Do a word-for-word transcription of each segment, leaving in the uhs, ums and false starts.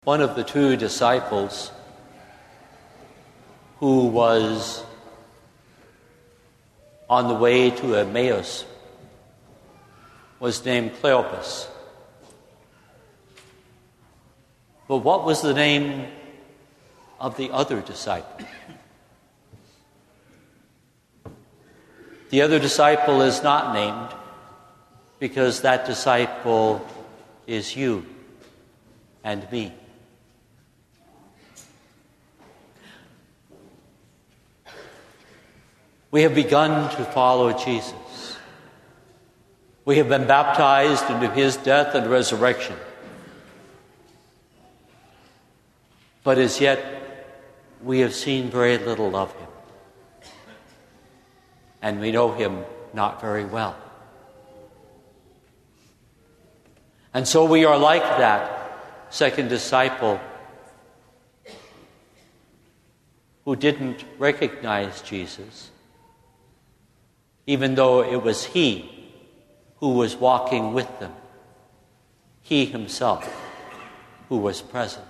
One of the two disciples who was on the way to Emmaus was named Cleopas. But what was the name of the other disciple? The other disciple is not named because that disciple is you and me. We have begun to follow Jesus. We have been baptized into his death and resurrection. But as yet, we have seen very little of him. And we know him not very well. And so we are like that second disciple who didn't recognize Jesus, even though it was he who was walking with them, he himself who was present.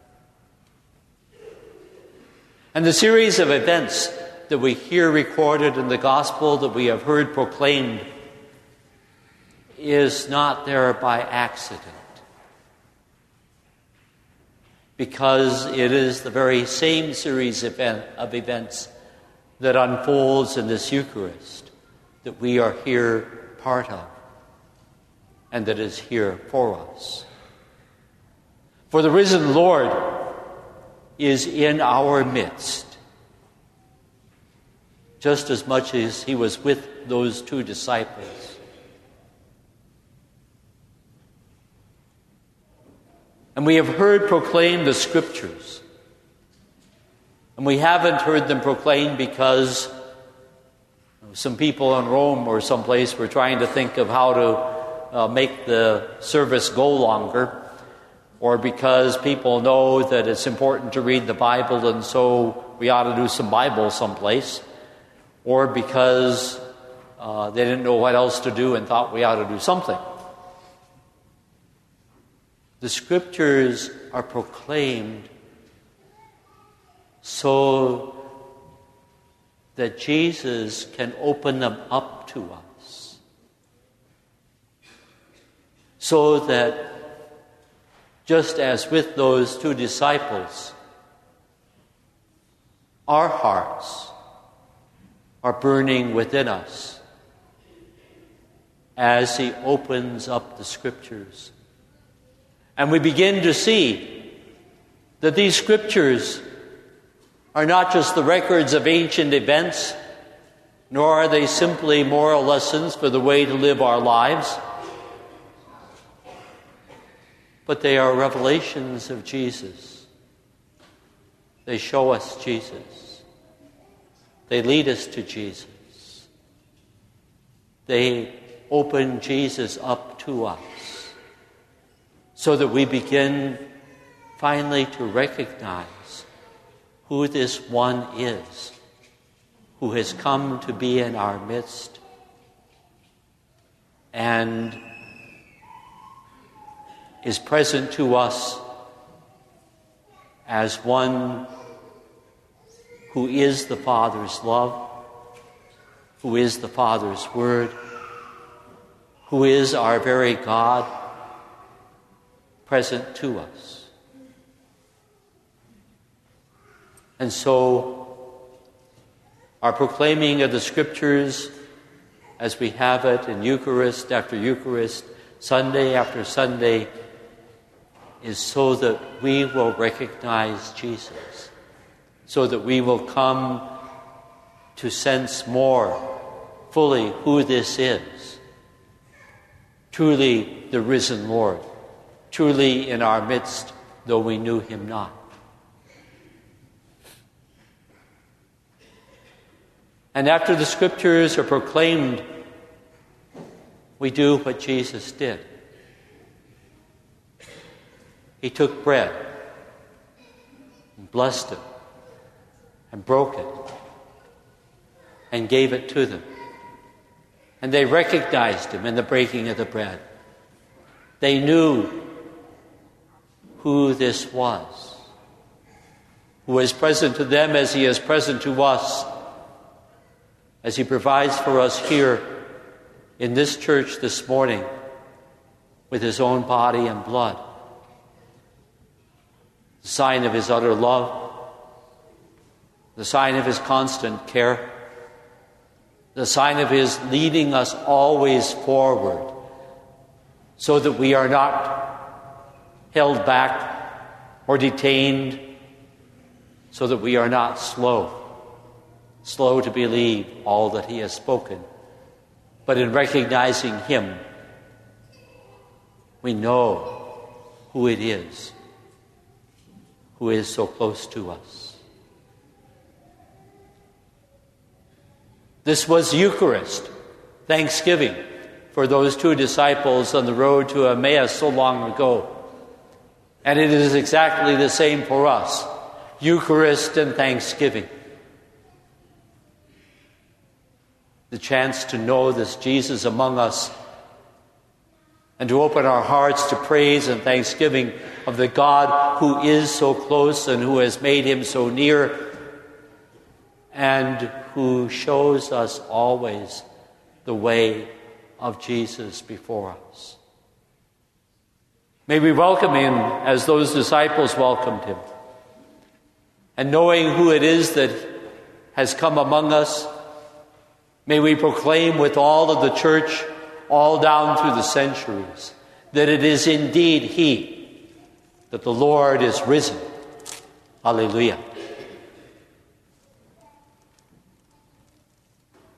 And the series of events that we hear recorded in the gospel, that we have heard proclaimed, is not there by accident, because it is the very same series of events that unfolds in this Eucharist that we are here part of, and that is here for us. For the risen Lord is in our midst, just as much as he was with those two disciples. And we have heard proclaimed the Scriptures. And we haven't heard them proclaimed because some people in Rome or someplace were trying to think of how to uh, make the service go longer, or because people know that it's important to read the Bible and so we ought to do some Bible someplace, or because uh, they didn't know what else to do and thought we ought to do something. The Scriptures are proclaimed so that Jesus can open them up to us, so that just as with those two disciples, our hearts are burning within us as he opens up the Scriptures. And we begin to see that these Scriptures are not just the records of ancient events, nor are they simply moral lessons for the way to live our lives, but they are revelations of Jesus. They show us Jesus. They lead us to Jesus. They open Jesus up to us so that we begin finally to recognize who this one is who has come to be in our midst and is present to us as one who is the Father's love, who is the Father's Word, who is our very God, present to us. And so, our proclaiming of the Scriptures, as we have it in Eucharist after Eucharist, Sunday after Sunday, is so that we will recognize Jesus, so that we will come to sense more fully who this is, truly the risen Lord, truly in our midst, though we knew him not. And after the Scriptures are proclaimed, we do what Jesus did. He took bread and blessed it and broke it and gave it to them. And they recognized him in the breaking of the bread. They knew who this was, who is present to them as he is present to us, as he provides for us here in this church this morning with his own body and blood. The sign of his utter love, the sign of his constant care, the sign of his leading us always forward so that we are not held back or detained, so that we are not slow, slow to believe all that he has spoken. But in recognizing him, we know who it is who is so close to us. This was Eucharist, Thanksgiving, for those two disciples on the road to Emmaus so long ago. And it is exactly the same for us, Eucharist and Thanksgiving. The chance to know this Jesus among us and to open our hearts to praise and thanksgiving of the God who is so close and who has made him so near and who shows us always the way of Jesus before us. May we welcome him as those disciples welcomed him. And knowing who it is that has come among us, may we proclaim with all of the church, all down through the centuries, that it is indeed he, that the Lord is risen. Alleluia.